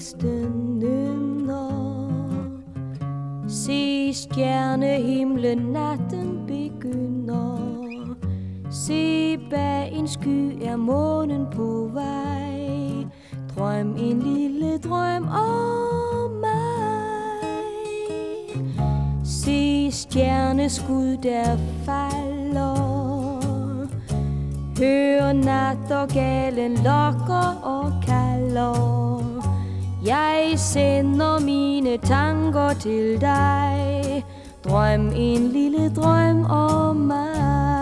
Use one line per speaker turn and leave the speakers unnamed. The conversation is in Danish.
næsten nynner. Se stjernehimlen, natten begynder. Se bag en sky er månen på vej. Drøm en lille drøm om mig. Se stjerneskud der falder. Hør nattergalen lokker og kalder. Jeg sender mine tanker til dig. Drøm en lille drøm om mig.